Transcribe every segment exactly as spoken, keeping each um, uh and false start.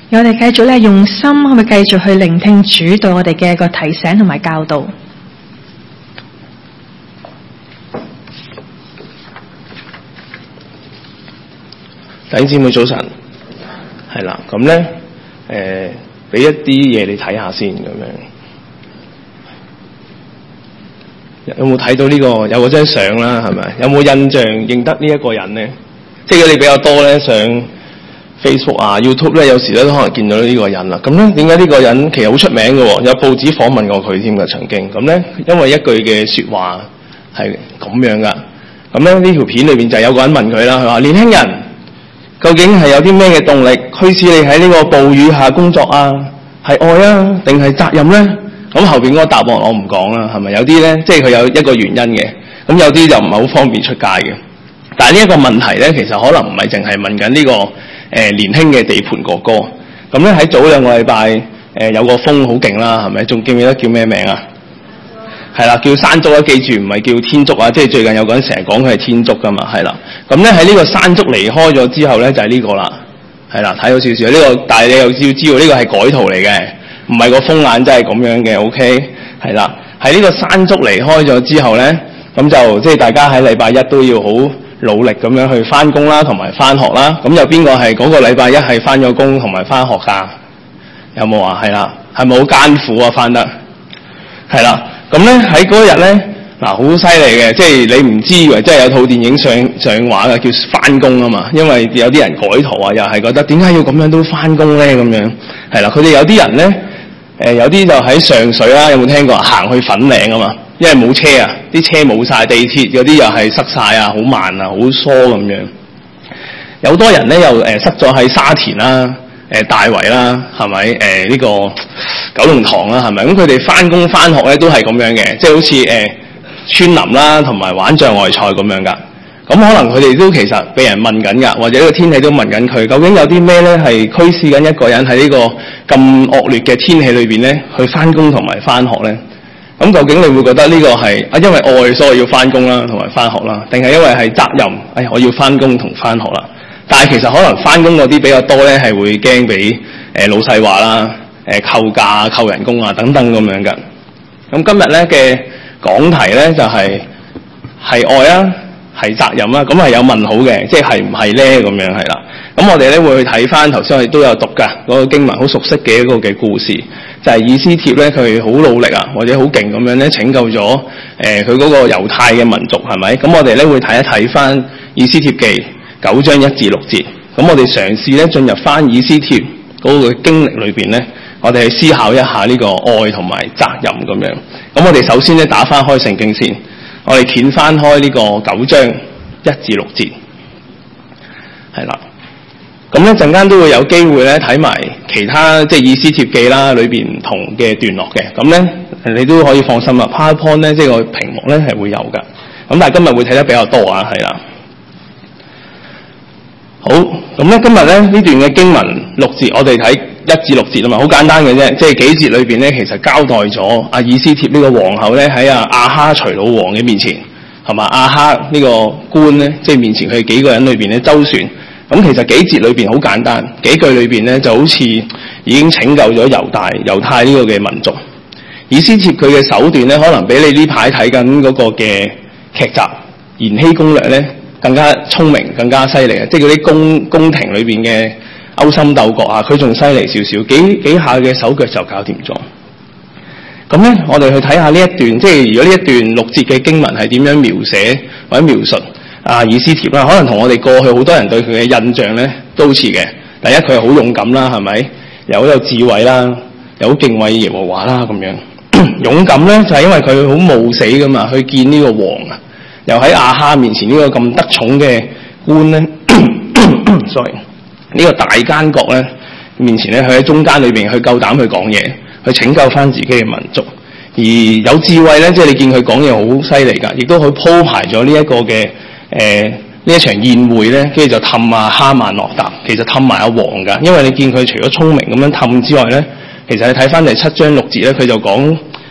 我哋繼續咧用心去繼續去聆聽主對我哋嘅一個提醒同埋教導。 弟兄姊妹早晨，係啦，咁咧誒，俾一啲嘢你睇下先咁樣。有冇睇到呢、這個有嗰張相啦？係咪？有冇印象認得呢一個人咧？即係你比較多咧上 Facebook 啊、YouTube 咧，有時咧都可能見到呢個人啦。咁咧點解呢個人其實好出名嘅喎？有報紙訪問過佢添㗎，曾經。咁咧因為一句嘅説話係咁樣㗎。咁咧呢條片裏邊就有個人問佢啦，佢話：年輕人，究竟係有啲咩嘅動力驅使你喺呢個暴雨下工作啊？係愛啊，定係責任咧？咁後邊嗰個答案我唔講啦，係咪？有啲咧，即係佢有一個原因嘅，咁有啲就唔係好方便出街嘅。但係呢一個問題咧，其實可能唔係淨係問緊呢、這個誒、呃、年輕嘅地盤哥哥。咁咧喺早兩個禮拜誒有個風好勁啦，係咪？仲記唔記得叫咩名啊？係啦，叫山竹啊！記住唔係叫天竺啊，即係最近有個人成日講佢係天竺噶嘛，係啦。咁咧喺呢個山竹離開咗之後咧，就係、是、呢個啦，係啦，睇到少少呢個，但係你又要知道呢個係改圖嚟嘅。唔係個風眼真係咁樣嘅 ，OK， 係啦。喺呢個山竹離開咗之後咧，咁就即係大家喺禮拜一都要好努力咁樣去翻工啦，同埋翻學啦。咁有邊個係嗰個禮拜一係翻咗工同埋翻學㗎？有冇啊？係啦，係咪好艱苦啊？翻得係啦。咁咧喺嗰日咧，嗱好犀利嘅，即係你唔知以為真係有套電影上上畫嘅，叫翻工啊嘛。因為有啲人改圖啊，又係覺得點解要咁樣都翻工咧？咁樣係啦，佢哋有啲人咧。誒、呃、有啲就喺上水啦，有冇聽過啊？行去粉嶺啊嘛，因為冇車啊，啲車冇晒，地鐵嗰啲又係塞晒啊，好慢啊，好疏咁樣。有多人咧又誒、呃、塞咗喺沙田啦、誒、呃、大圍啦，係咪？誒、呃、呢、這個九龍塘啦，係咪？咁佢哋翻工翻學咧都係咁樣嘅，即係好似誒穿林啦，同埋玩障礙賽咁樣噶。咁可能佢哋都其實被人問緊㗎，或者呢個天氣都問緊佢，究竟有啲咩咧係驅使緊一個人喺呢個咁惡劣嘅天氣裏邊咧去翻工同埋翻學咧？咁究竟你會覺得呢個係啊因為愛所以要翻工啦同埋翻學啦，定係因為係責任？哎呀我要翻工同翻學啦。但係其實可能翻工嗰啲比較多咧係會驚俾誒老細話啦、誒扣假、扣人工啊等等咁樣㗎。咁今日咧嘅講題咧就係係愛啊，係責任啦，咁係有問號嘅，即係係唔係咧咁樣係啦。咁我哋咧會去睇翻頭先我哋都有讀㗎嗰個經文，好熟悉嘅一個嘅故事，就係以斯帖咧佢好努力啊，或者好勁咁樣咧拯救咗誒佢嗰個猶太嘅民族係咪？咁我哋咧會睇一睇翻以斯帖記九章一至六節。咁我哋嘗試咧進入翻以斯帖嗰個經歷裏邊咧，我哋去思考一下呢個愛同埋責任咁樣。咁我哋首先咧打翻開聖經先。我哋掀翻開呢個九章一至六節，係啦。咁咧陣間都會有機會咧睇埋其他即係以斯帖記啦裏邊唔同嘅段落嘅。咁咧你都可以放心啦 ，PowerPoint 咧即係個屏幕咧係會有㗎。咁但係今日會睇得比較多啊，係啦。好，咁咧今日咧呢段嘅經文六節，我哋睇一至六節啊嘛，好簡單嘅啫，即係幾節裏邊咧，其實交代咗阿以斯帖呢個皇后咧喺阿亞哈隨魯王嘅面前，係嘛？亞哈呢個官咧，即係面前佢幾個人裏邊咧周旋。咁其實幾節裏邊好簡單，幾句裏邊咧就好似已經拯救咗猶大猶太呢個嘅民族。以斯帖佢嘅手段咧，可能比你呢排睇緊嗰個嘅劇集《延禧攻略》咧更加聰明、更加犀利啊！即係嗰啲宮宮廷裏邊嘅勾心鬥角啊，佢仲犀利少少，幾幾下嘅手腳就搞掂咗。咁咧，我哋去睇下呢一段，即係如果呢一段六節嘅經文係點樣描寫或者描述啊以斯帖啦，可能同我哋過去好多人對佢嘅印象咧都好似嘅。第一，佢係好勇敢啦，係咪？又好有智慧啦，又好敬畏耶和華啦咁樣。勇敢咧就係、是、因為佢好冒死噶嘛，去見呢個王啊，又喺亞哈面前呢個咁得寵嘅官咧，sorry。呢個大奸角咧面前咧，佢喺中間裏邊，佢夠膽去講嘢，去拯救翻自己嘅民族。而有智慧咧，即係你見佢講嘢好犀利㗎，亦都去鋪排咗呢一個嘅誒呢一場宴會咧，跟住就氹阿哈曼落答，其實氹埋阿王㗎。因為你見佢除咗聰明咁樣氹之外咧，其實你睇翻第七章六節咧，佢就講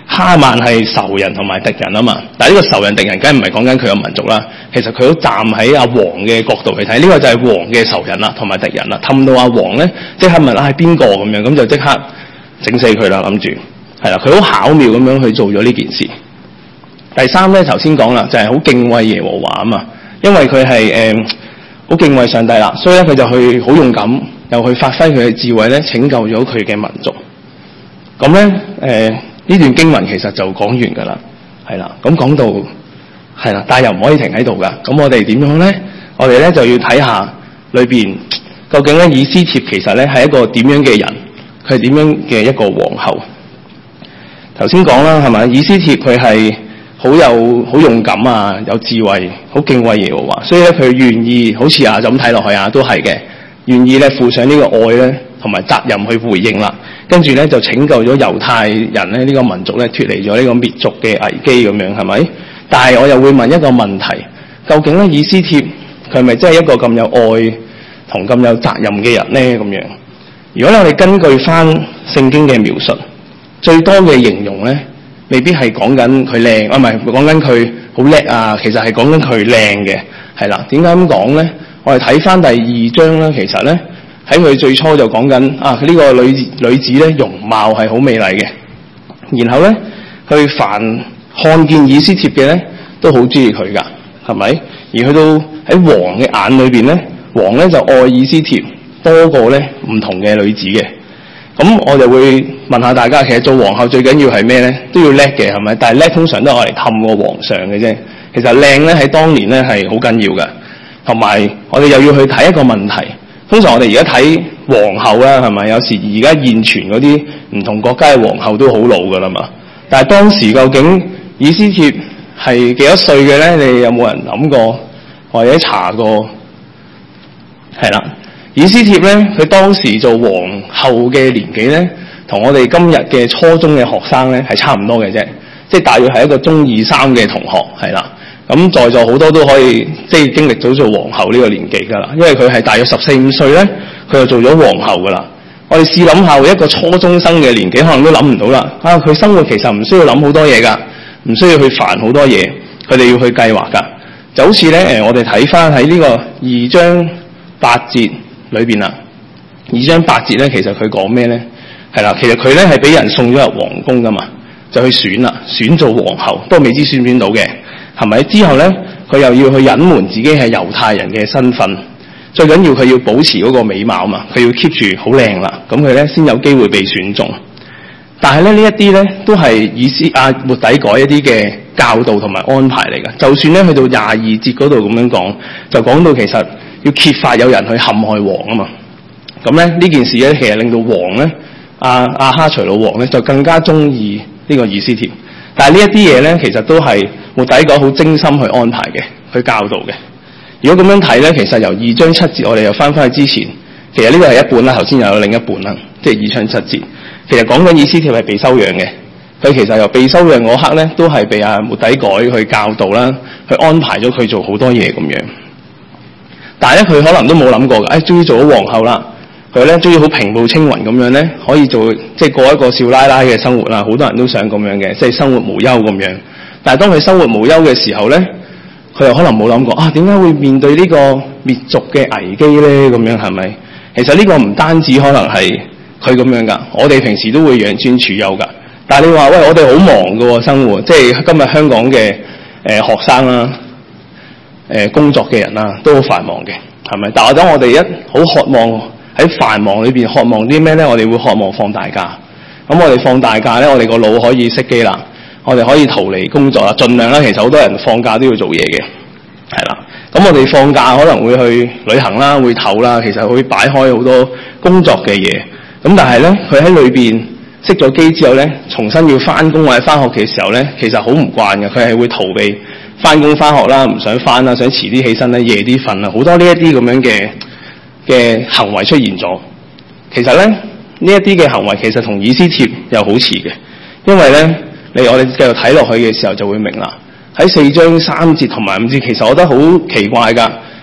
哈曼係仇人同埋敵人啊嘛。但係呢個仇人敵人梗係唔係講緊佢個民族啦，其實佢都站喺阿王嘅角度去睇，呢、這個就係王嘅仇人啦同埋敵人啦。氹到阿王咧，即刻問啊係邊個咁樣，咁就即刻整死佢啦，諗住係啦，佢好巧妙咁樣去做咗呢件事。第三咧，頭先講啦，就係、是、好敬畏耶和華啊嘛，因為佢係誒好敬畏上帝啦，所以咧佢就去好勇敢，又去發揮佢嘅智慧咧，拯救咗佢嘅民族。咁咧誒呢段經文其實就講完㗎啦，係啦，咁講到係啦，但係又唔可以停喺度㗎。咁我哋點樣咧？我哋咧就要睇下裏邊究竟咧以斯帖其實咧係一個點樣嘅人，佢係點樣嘅一個皇后。頭先講啦，係咪？以斯帖佢係好有好勇敢啊，有智慧，好敬畏耶和華，所以咧佢願意好似啊就咁睇落去啊都係嘅，願意咧負上呢個愛咧同埋責任去回應啦，跟住咧就拯救咗猶太人咧呢個民族咧脫離咗呢個滅族嘅危機咁樣，係咪？但係我又會問一個問題，究竟咧以斯帖佢係咪真係一個咁有愛同咁有責任嘅人咧咁樣？如果我哋根據翻聖經嘅描述，最多嘅形容咧，未必係講緊佢靚，啊唔係講緊佢好叻啊，其實係講緊佢靚嘅，係啦。點解咁講咧？我哋睇翻第二章啦，其實咧喺佢最初就講緊啊，呢個女女子咧容貌係好美麗嘅，然後咧佢凡看見以斯帖嘅咧都好中意佢噶，係咪？而去到喺王嘅眼裏邊咧，王咧就愛以斯帖多過咧唔同嘅女子嘅。咁我就會問下大家，其實做皇后最緊要係咩咧？都要叻嘅，係咪？但係叻通常都係我嚟氹個皇上嘅啫。其實靚咧喺當年咧係好緊要嘅，同埋我哋又要去睇一個問題。通常我哋而家睇皇后啦，係咪？有時而家現存嗰啲唔同國家嘅皇后都好老噶啦嘛。但係當時究竟以斯帖係幾多歲嘅咧？你有冇人諗過或者查過？係啦。以斯帖咧，佢當時做皇后嘅年紀咧，同我哋今日嘅初中嘅學生咧係差唔多嘅啫，即係大約係一個中二三嘅同學，係啦。咁在座好多都可以即係經歷咗做皇后呢個年紀㗎啦，因為佢係大約十四五歲咧，佢就做咗皇后㗎啦。我哋試諗下，一個初中生嘅年紀，可能都諗唔到啦。啊，佢生活其實唔需要諗好多嘢㗎，唔需要去煩好多嘢，佢哋要去計劃㗎。就好似咧誒，我哋睇翻喺呢個二章八節裏邊啦，二章八節咧，其實佢講咩咧？係啦，其實佢咧係俾人送咗入皇宮噶嘛，就去選啦，選做皇后，都未知選唔選到嘅，係咪？之後咧，佢又要去隱瞞自己係猶太人嘅身份，最緊要佢要保持嗰個美貌嘛，佢要 keep 住好靚啦，咁佢咧先有機會被選中。但係咧呢一啲咧都係以斯啊末底改一啲嘅教導同埋安排嚟㗎。就算咧去到廿二節嗰度咁樣講，就講到其實要揭發有人去陷害王啊嘛，咁咧呢件事咧其實令到王咧阿阿哈隨魯王咧就更加中意呢個以斯帖，但係呢一啲嘢咧其實都係末底改好精心去安排嘅，去教導嘅。如果咁樣睇咧，其實由二章七節我哋又翻翻去之前，其實呢個係一半啦，頭先又有另一半啦，即係二章七節，其實講緊以斯帖係被收養嘅，佢其實由被收養嗰刻咧都係被阿末底改去教導啦，去安排咗佢做好多嘢咁樣。但係咧，佢可能都冇諗過嘅，誒，終於做咗皇后啦。佢咧終於好平步青雲咁樣咧，可以做即係過一個少奶奶嘅生活啦。好多人都想咁樣嘅，即係生活無憂咁樣。但係當佢生活無憂嘅時候咧，佢又可能冇諗過啊，點解會面對呢個滅族嘅危機咧？咁樣係咪？其實呢個唔單止可能係佢咁樣㗎，我哋平時都會養尊處優㗎。但係你話喂，我哋好忙㗎喎生活，即係今日香港嘅誒、呃、學生啦。誒工作嘅人啦，都好繁忙嘅，係咪？但係當我哋一好渴望喺繁忙裏邊渴望啲咩咧？我哋會渴望放大假。咁我哋放大假咧，我哋個腦可以熄機啦，我哋可以逃離工作啦，盡量啦。其實好多人放假都要做嘢嘅，係啦。咁我哋放假可能會去旅行啦，會唞啦，其實會擺開好多工作嘅嘢。咁但係咧，佢喺裏邊熄咗機之後咧，重新要翻工或者翻學嘅時候咧，其實好唔慣嘅，佢係會逃避。翻工翻學啦，唔想翻啦，想遲啲起身咧，夜啲瞓啦，好多呢一啲咁樣嘅嘅行為出現咗。其實咧，呢一啲嘅行為其實同以斯帖又好似嘅，因為咧，你我哋繼續睇落去嘅時候就會明啦。喺四章三節同埋五節，其實我覺得好奇怪㗎。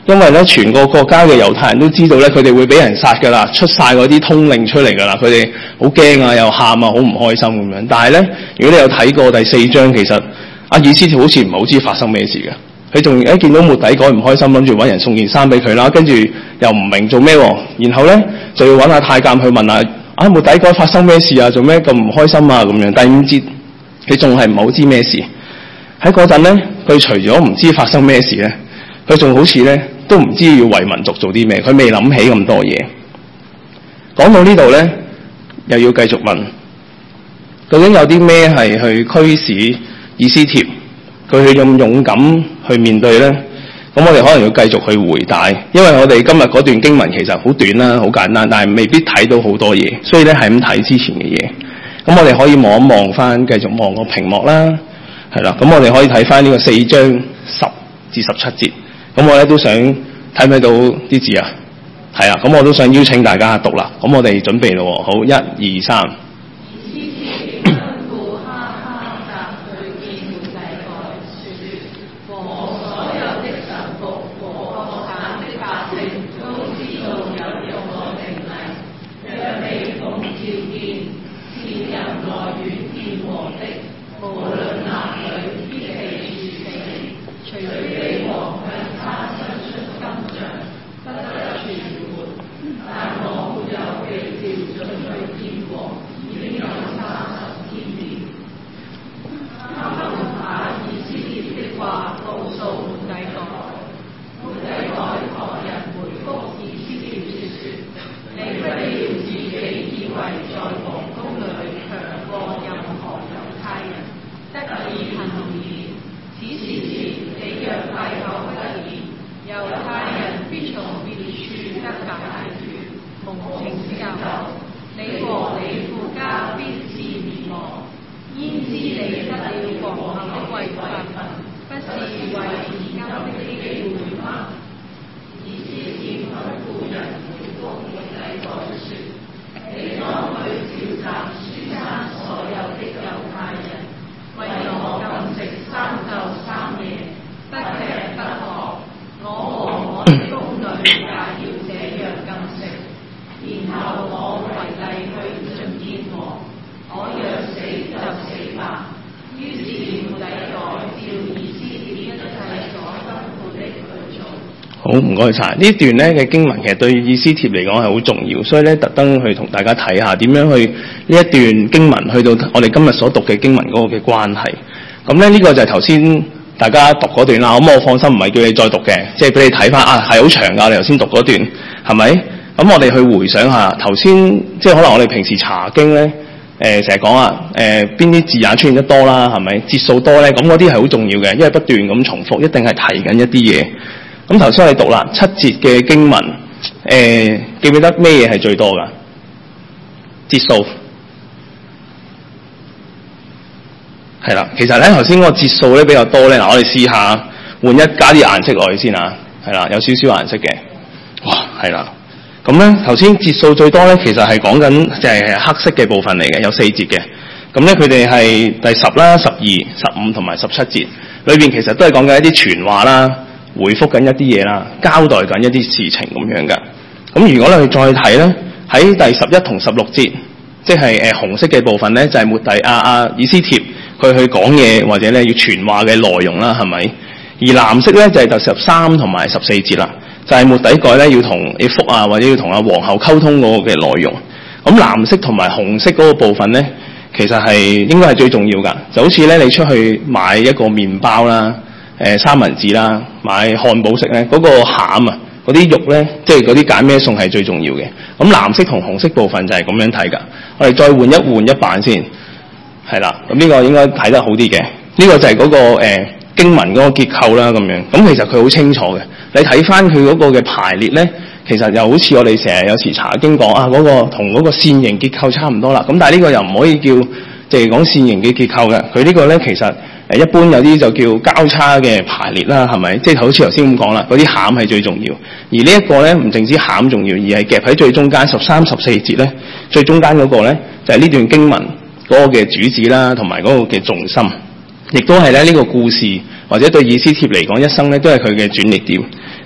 因為咧全個國家嘅猶太人都知道咧，佢哋會俾人殺㗎啦，出晒嗰啲通令出嚟㗎啦，佢哋好驚啊，又喊啊，好唔開心咁樣。但係咧，如果你有睇過第四章，其實阿以斯帖好似唔係好知發生咩事嘅。佢仲一見到末底改唔開心，諗住揾人送件衫俾佢啦，跟住又唔明做咩喎，然後咧就要揾阿太監去問下啊末底改發生咩事啊，做咩咁唔開心啊咁樣。第五節佢仲係唔好知咩事。喺嗰陣咧，佢除咗唔知發生咩事咧，佢仲好似咧都唔知要為民族做啲咩，佢未諗起咁多嘢。講到呢度咧，又要繼續問，究竟有啲咩係去驅使以斯帖佢去咁勇敢去面對咧？咁我哋可能要繼續去回帶，因為我哋今日嗰段經文其實好短啦，好簡單，但係未必睇到好多嘢，所以咧係咁睇之前嘅嘢。咁我哋可以望一望翻，繼續望個屏幕啦，係啦。咁我哋可以睇翻呢個四章十至十七節。咁我咧都想睇唔睇到啲字啊？係啊，咁我都想邀請大家讀啦。咁我哋準備咯，好，一二三。好，唔該晒。呢段咧嘅經文其實對以斯帖嚟講係好重要，所以咧特登去同大家睇下點樣去呢一段經文去到我哋今日所讀嘅經文嗰個嘅關係。咁咧呢個就係頭先大家讀嗰段啦。咁我放心唔係叫你再讀嘅，即係俾你睇翻啊，係好長㗎。你頭先讀嗰段係咪？咁我哋去回想下頭先，即係可能我哋平時查經咧，誒成日講啊，誒邊啲字眼出現得多啦，係咪節數多咧？咁嗰啲係好重要嘅，因為不斷咁重複，一定係提緊一啲嘢。咁頭先我哋讀啦，七節嘅經文，誒、呃、記唔記得咩嘢係最多㗎？節數係啦，其實咧頭先嗰個節數咧比較多咧。嗱，我哋試下換一加啲顏色落去先啊，係啦，有少少顏色嘅，哇，係啦。咁咧頭先節數最多咧，其實係講緊就係黑色嘅部分嚟嘅，有四節嘅。咁咧佢哋係第十啦、十二、十五同埋十七節，裏邊其實都係講緊一啲傳話啦。回覆緊一啲嘢啦，交代緊一啲事情咁樣嘅。咁如果你去再睇咧，喺第十一同十六節，即係誒、呃、紅色嘅部分咧，就係、是、末底亞啊以斯帖佢去講嘢或者咧要傳話嘅內容啦，係咪？而藍色咧就係、是、第十三同埋十四節啦，就係、是、末底改咧要同以弗啊或者要同阿皇后溝通嗰個嘅內容。咁藍色同埋紅色嗰個部分咧，其實係應該係最重要㗎。就好似咧你出去買一個麵包啦。誒、呃、三文治啦，買漢堡食咧，嗰、那個餡啊，嗰啲肉咧，即係嗰啲揀咩餸係最重要嘅。咁藍色同紅色部分就係咁樣睇㗎。我哋再換一換一版先，係啦。咁呢個應該睇得好啲嘅。呢、這個就係嗰、那個誒、呃、經文嗰個結構啦，咁樣。咁其實佢好清楚嘅。你睇翻佢嗰個嘅排列咧，其實又好似我哋成日有時查經講啊，嗰、那個同嗰個線形結構差唔多啦。咁但係呢個又唔可以叫淨係講線形嘅結構嘅。佢呢個咧其實。誒一般有啲就叫交叉嘅排列啦，係咪？即係好似頭先咁講啦，嗰啲餡係最重要。而呢一個咧唔淨止餡重要，而係夾喺最中間十三、十四節咧，最中間嗰個咧就係、是、呢段經文嗰個嘅主旨啦，同埋嗰個嘅重心，亦都係咧呢個故事或者對以斯帖嚟講一生咧都係佢嘅轉捩點。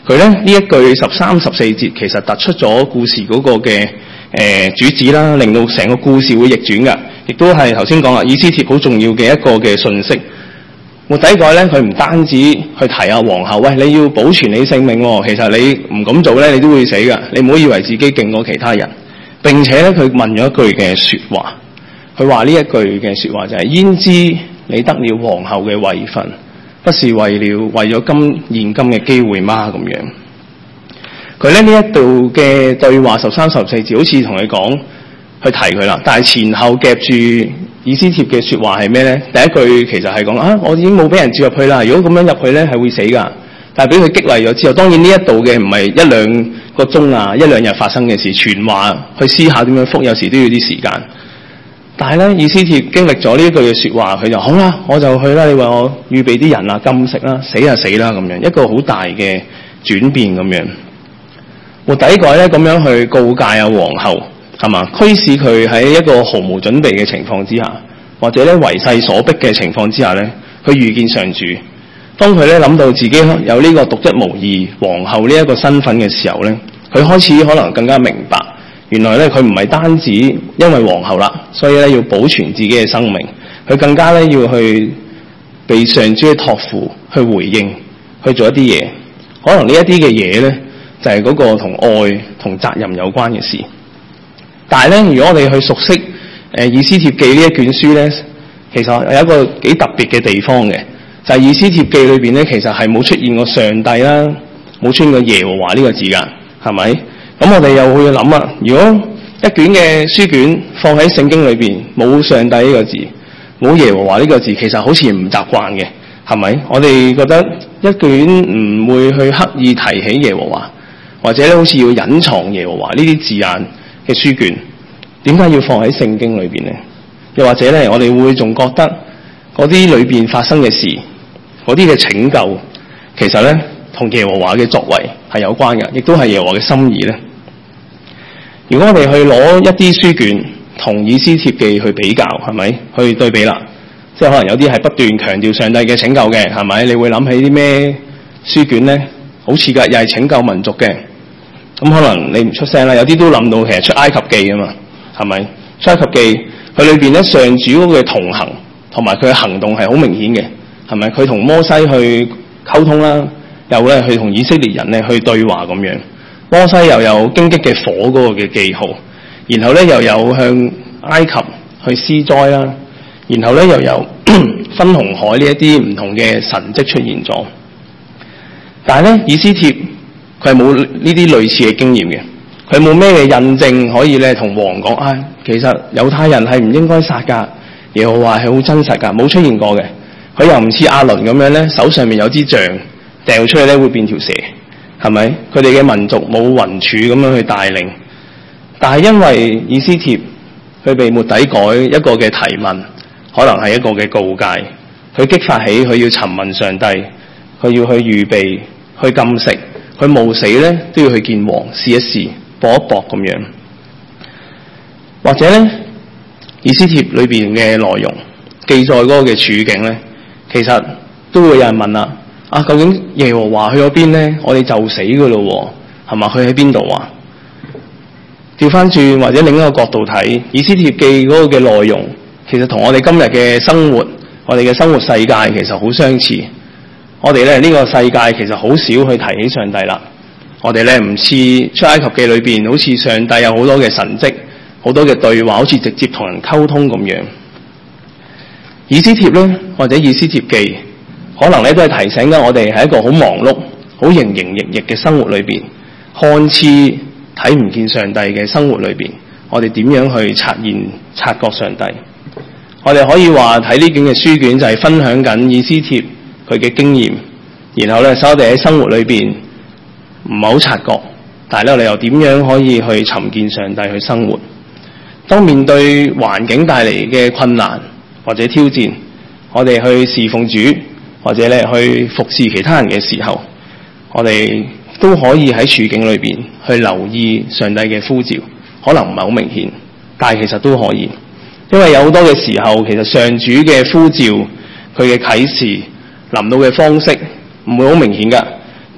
佢咧呢一句十三十四節其實突出咗故事嗰個嘅誒、呃、主旨啦，令到成個故事會逆轉㗎，亦都係頭先講啦，以斯帖好重要嘅一個嘅訊息。末底改咧，佢唔單止去提下皇后，喂，你要保存你性命喎，其實你唔咁做咧，你都會死㗎，你唔好以為自己勁過其他人。並且咧，佢問咗一句嘅説話，佢話呢一句嘅説話就係、是：焉知你得了皇后嘅位分，不是為了為咗今現今嘅機會嗎？咁樣，佢咧呢一度嘅對話十三十四字，好似同你講去提佢啦，但係前後夾住以斯帖嘅説話係咩咧？第一句其實係講啊，我已經冇俾人接入去啦。如果咁樣入去咧，係會死㗎。但係俾佢激勵咗之後，當然呢一度嘅唔係一兩個鐘啊，一兩日發生嘅事，傳話去思考點樣覆，有時都要啲時間。但係咧，以斯帖經歷咗呢一句嘅説話，佢就好啦，我就去啦。你為我預備啲人啊，禁食啦，死就死啦咁樣，一個好大嘅轉變咁樣。末底改咧咁樣去告誡啊皇后，係嘛？驅使佢喺一個毫無準備嘅情況之下，或者咧為勢所逼嘅情況之下咧，去遇見上主。當佢咧諗到自己有呢個獨一無二皇后呢一個身份嘅時候咧，佢開始可能更加明白，原來咧佢唔係單止因為皇后啦，所以咧要保存自己嘅生命，佢更加咧要去被上主嘅託付去回應，去做一啲嘢。可能呢一啲嘅嘢咧，就係嗰個同愛同責任有關嘅事。但係咧，如果我哋去熟悉誒以斯帖記呢一卷書咧，其實有一個幾特別嘅地方嘅。就係以斯帖記裏邊咧，其實係冇出現過上帝啦，冇出現過耶和華呢個字㗎，係咪？咁我哋又會諗啊，如果一卷嘅書卷放喺聖經裏邊冇上帝呢個字，冇耶和華呢個字，其實好似唔習慣嘅，係咪？我哋覺得一卷唔會去刻意提起耶和華，或者咧好似要隱藏耶和華呢啲字眼嘅書卷，點解要放喺聖經裏邊咧？又或者咧，我哋會仲覺得嗰啲裏邊發生嘅事，嗰啲嘅拯救，其實咧同耶和華嘅作為係有關嘅，亦都係耶和華嘅心意咧。如果我哋去攞一啲書卷同以斯帖記去比較，係咪去對比啦？即係可能有啲係不斷強調上帝嘅拯救嘅，係咪？你會諗起啲咩書卷咧？好似㗎，又係拯救民族嘅。咁可能你唔出聲啦，有啲都諗到其實出埃及記啊嘛，係咪？出埃及記佢裏邊咧上主嗰個同行同埋佢嘅行動係好明顯嘅。係咪？佢同摩西去溝通啦，又咧去同以色列人咧去對話咁樣。摩西又有荊棘嘅火嗰個嘅記號，然後咧又有向埃及去施災啦，然後咧又有分紅海呢一啲唔同嘅神蹟出現咗。但係咧，以斯帖佢係冇呢啲類似嘅經驗嘅，佢冇咩嘅印證可以咧同王講啊，其實猶太人係唔應該殺㗎，耶和華係好真實㗎，冇出現過嘅。佢又唔似亞倫咁樣咧，手上面有支杖掉出去咧會變條蛇，係咪？佢哋嘅民族冇雲柱咁樣去帶領，但係因為以斯帖佢被末底改一個嘅提問，可能係一個嘅告誡，佢激發起佢要尋問上帝，佢要去預備去禁食，佢冒死咧都要去見王試一試搏一搏咁樣。或者咧，以斯帖裏邊嘅內容記載嗰個嘅處境咧，其實都會有人問啦，啊，究竟耶和華去咗邊咧？我哋就死噶咯，係嘛？佢喺邊度啊？調翻轉或者另一個角度睇，以斯帖記嗰個嘅內容，其實同我哋今日嘅生活，我哋嘅生活世界其實好相似。我哋咧呢個世界其實好少去提起上帝啦。我哋咧唔似出埃及記裏邊，好似上帝有好多嘅神蹟，好多嘅對話，好似直接同人溝通咁樣。以斯帖咧，或者以斯帖記，可能咧都係提醒緊我哋喺一個好忙碌、好營營役役嘅生活裏邊，看似睇唔見上帝嘅生活裏邊，我哋點樣去察現、察覺上帝？我哋可以話睇呢卷嘅書卷就係分享緊以斯帖佢嘅經驗，然後咧使我哋喺生活裏邊唔係好察覺，但係咧我哋又點樣可以去尋見上帝去生活？當面對環境帶嚟嘅困難或者挑戰，我哋去侍奉主或者咧去服侍其他人嘅時候，我哋都可以喺處境裏邊去留意上帝嘅呼召，可能唔係好明顯，但係其實都可以，因為有好多嘅時候，其實上主嘅呼召佢嘅啟示臨到嘅方式唔會好明顯㗎，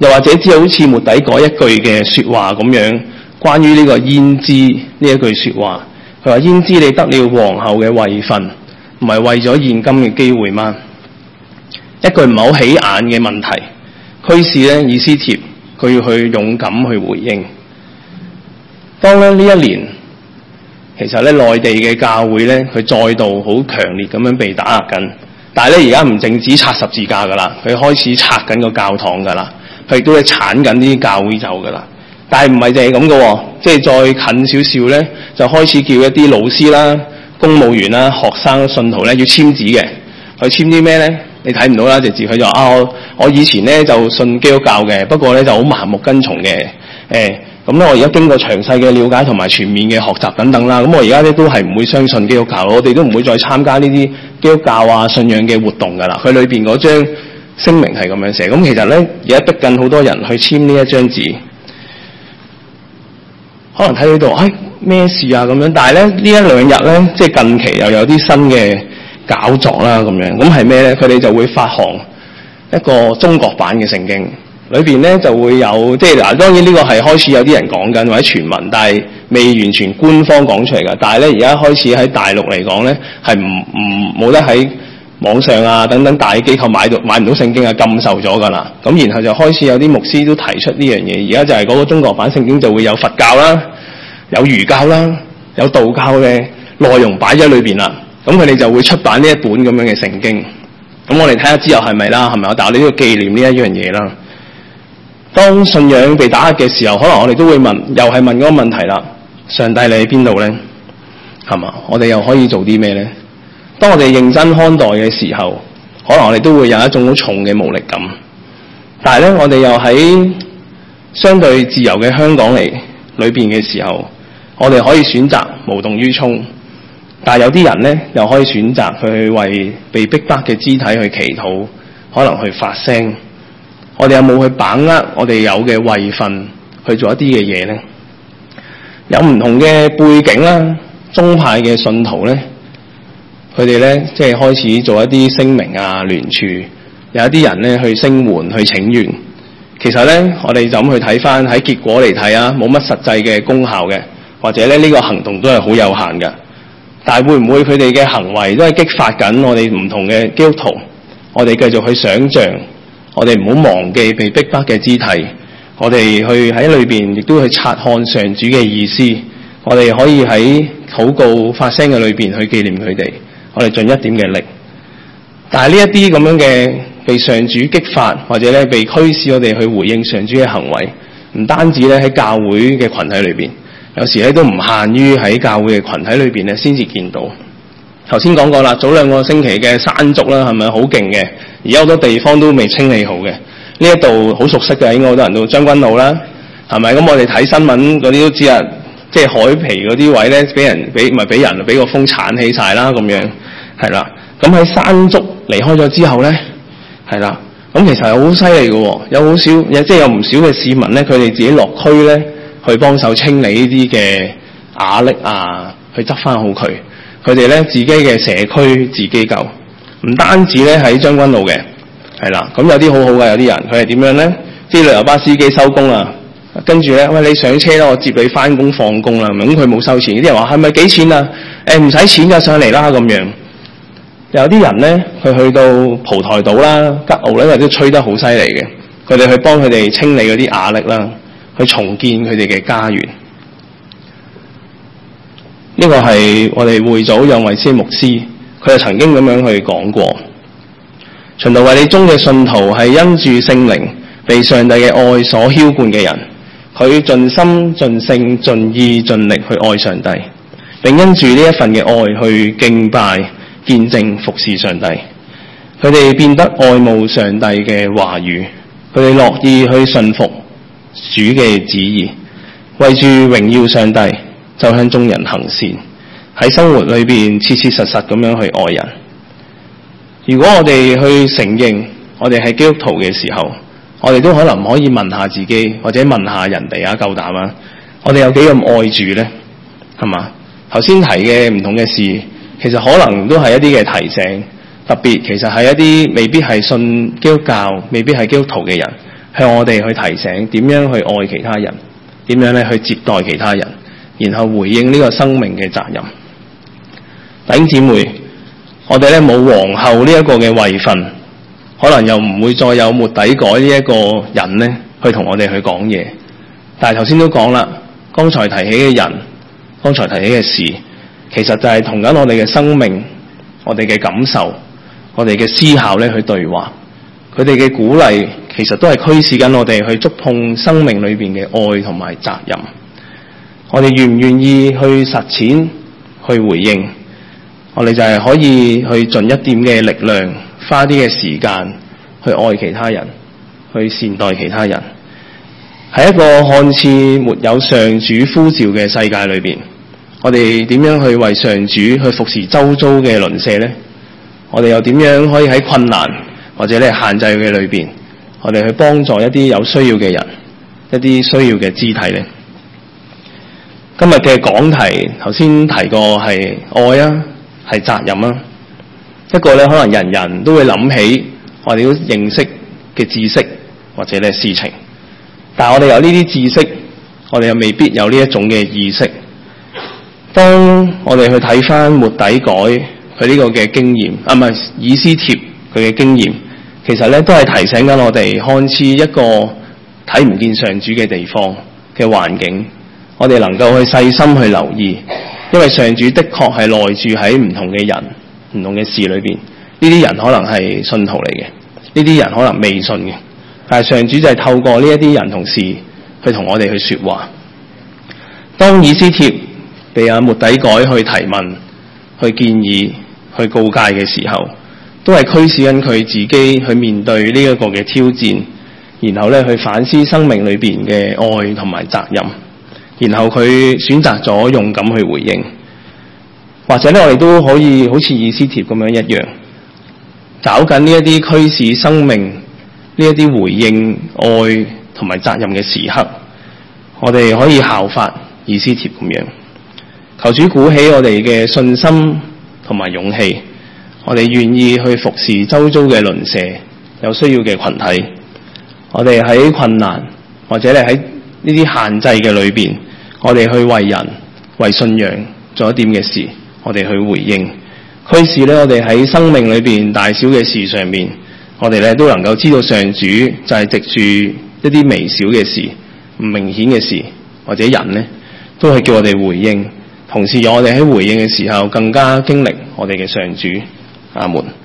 又或者只係好似末底改一句嘅說話咁樣，關於呢個焉知呢一句說話，佢話焉知你得了皇后嘅位分，唔係為咗現今嘅機會嗎？一句唔係好起眼嘅問題，驅使咧以斯帖佢要去勇敢去回應。當咧呢一年，其實咧內地嘅教會咧，佢再度好強烈咁樣被打壓緊。但係咧而家唔淨止拆十字架噶啦，佢開始拆緊個教堂噶啦，佢亦都係剷緊啲教會走噶啦。但係唔係淨係咁嘅喎，即係再近少少咧，就開始叫一啲老師啦、公務員啦、學生、信徒咧要簽紙嘅。佢簽啲咩咧？你睇唔到啦，直接佢就話啊，我我以前咧就信基督教嘅，不過咧就好盲目跟從嘅。誒咁咧，我而家經過詳細嘅了解同埋全面嘅學習等等啦，咁我而家咧都係唔會相信基督教，我哋都唔會再參加呢啲基督教啊信仰嘅活動㗎啦。佢裏邊嗰張聲明係咁樣寫。咁其實咧而家逼緊好多人去簽呢一張紙，可能睇到度，哎咩事啊咁樣。但係咧呢一兩日咧，即係近期又有啲新嘅搞作啦咁樣。咁係咩咧？佢哋就會發行一個中國版嘅聖經。裏邊咧就會有，即係嗱，當然呢個係開始有啲人講緊或者傳聞，但係未完全官方講出嚟㗎。但係咧而家開始喺大陸嚟講咧，係唔唔冇得喺網上啊等等大機構買到買唔到聖經啊，禁售咗㗎啦。咁然後就開始有啲牧師都提出呢樣嘢。而家就係嗰個中國版聖經就會有佛教啦、有儒教啦、有道教嘅內容擺咗喺裏邊啦。咁佢哋就會出版呢一本咁樣嘅聖經。咁我哋睇下之後係咪啦，係咪啊？但係我哋都要紀念呢一樣嘢啦。當信仰被打壓嘅時候，可能我哋都會問，又係問嗰個問題啦：上帝你喺邊度呢？係嘛？我哋又可以做啲咩呢？當我哋認真看待嘅時候，可能我哋都會有一種好重嘅無力感。但係咧，我哋又喺相對自由嘅香港嚟裏邊嘅時候，我哋可以選擇無動於衷。但係有啲人咧，又可以選擇去為被逼迫嘅肢體去祈禱，可能去發聲。我哋有冇去把握我哋有嘅位份去做一啲嘅嘢呢？有唔同嘅背景啦，宗派嘅信徒咧，佢哋咧即係開始做一啲聲明啊、聯署，有一啲人咧去聲援、去請願。其實咧，我哋就咁去睇翻喺結果嚟睇啊，冇乜實際嘅功效嘅，或者咧呢個行動都係好有限嘅。但係會唔會佢哋嘅行為都係激發緊我哋唔同嘅基督徒？我哋繼續去想像。我哋唔好忘記被逼迫嘅肢體，我哋去喺裏邊亦都去察看上主嘅意思，我哋可以喺禱告發聲嘅裏邊去紀念佢哋，我哋盡一點嘅力。但係呢一啲咁樣嘅被上主激發，或者咧被驅使我哋去回應上主嘅行為，唔單止咧喺教會嘅群體裏邊，有時咧都唔限於喺教會嘅群體裏邊咧先至見到。頭先講過啦，早兩個星期嘅山竹啦，係咪好勁嘅？而家好多地方都未清理好嘅。呢一度好熟悉嘅，應該好多人都將軍澳啦，係咪？咁我哋睇新聞嗰啲都知啊，即係海皮嗰啲位咧，俾人俾唔係俾人俾個風鏟起晒啦，咁樣係啦。咁喺山竹離開咗之後咧，係啦，咁其實係好犀利嘅，有好少，有即係有唔少嘅市民咧，佢哋自己落區咧去幫手清理呢啲嘅瓦礫啊，去執翻好佢。佢哋咧自己嘅社區自己救，唔單止咧喺將軍澳嘅，係啦，咁有啲好好嘅，有啲人佢係點樣咧？啲旅遊巴司機收工啦，跟住咧，喂，你上車啦，我接你翻工放工啦，咁佢冇收錢，啲人話係咪幾錢啊？誒唔使錢㗎，上嚟啦咁樣。有啲人咧，佢去到蒲台島啦、吉澳咧，因為都吹得好犀利嘅，佢哋去幫佢哋清理嗰啲瓦礫啦，去重建佢哋嘅家園。呢個係我哋會祖楊維斯牧師，佢係曾經咁樣去講過。循道衛理中嘅信徒係因住聖靈被上帝嘅愛所澆灌嘅人，佢盡心盡性盡意盡力去愛上帝，並因住呢一份嘅愛去敬拜、見證、服侍上帝。佢哋變得愛慕上帝嘅話語，佢哋樂意去順服主嘅旨意，為住榮耀上帝，就向眾人行善，喺生活裏邊切切實實咁樣去愛人。如果我哋去承認我哋係基督徒嘅時候，我哋都可能可以問下自己，或者問下人哋啊，夠膽啊，我哋有幾咁愛主呢？係嘛？頭先提嘅唔同嘅事，其實可能都係一啲嘅提醒，特別其實係一啲未必係信基督教、未必係基督徒嘅人， 向我哋去提醒點樣去愛其他人，點樣咧去接待其他人，然後回應呢個生命嘅責任。弟兄姊妹，我哋咧冇皇后呢一個嘅位份，可能又唔會再有末底改呢一個人咧去同我哋去講嘢。但係頭先都講啦，剛才提起嘅人，剛才提起嘅事，其實就係同緊我哋嘅生命、我哋嘅感受、我哋嘅思考咧去對話。佢哋嘅鼓勵其實都係驅使緊我哋去觸碰生命裏邊嘅愛同埋責任。我哋願唔願意去實踐、去回應，我哋就係可以去盡一點嘅力量，花啲嘅時間去愛其他人，去善待其他人。喺一個看似沒有上主呼召嘅世界裏邊，我哋點樣去為上主去服侍周遭嘅鄰舍呢？我哋又點樣可以喺困難或者咧限制嘅裏邊，我哋去幫助一啲有需要嘅人，一啲需要嘅肢體呢？今日嘅講題頭先提過係愛啊，係責任啊。一個咧可能人人都會諗起我哋都認識嘅知識或者咧事情，但係我哋有呢啲知識，我哋又未必有呢一種嘅意識。當我哋去睇翻末底改佢呢個嘅經驗，啊唔係以斯帖佢嘅經驗，其實咧都係提醒緊我哋，看似一個睇唔見上主嘅地方嘅環境，我哋能夠去細心去留意，因為上主的確係內住喺唔同嘅人、唔同嘅事裏邊。呢啲人可能係信徒嚟嘅，呢啲人可能未信嘅，但係上主就係透過呢一啲人同事去同我哋去說話。當以斯帖被阿末底改去提問、去建議、去告誡嘅時候，都係驅使緊佢自己去面對呢一個嘅挑戰，然後咧去反思生命裏邊嘅愛同埋責任，然後佢選擇咗勇敢去回應。或者咧我哋都可以好似以斯帖咁樣一樣，找緊呢一啲驅使生命呢一啲回應愛同埋責任嘅時刻，我哋可以效法以斯帖咁樣。求主鼓起我哋嘅信心同埋勇氣，我哋願意去服侍周遭嘅鄰舍有需要嘅群體。我哋喺困難或者咧喺呢啲限制嘅裏邊，我哋去為人為信仰做一點嘅事，我哋去回應，驅使咧我哋喺生命裏邊大小嘅事上面，我哋咧都能夠知道上主就係藉住一啲微小嘅事、唔明顯嘅事或者人咧，都係叫我哋回應。同時，我哋喺回應嘅時候，更加經歷我哋嘅上主。阿門。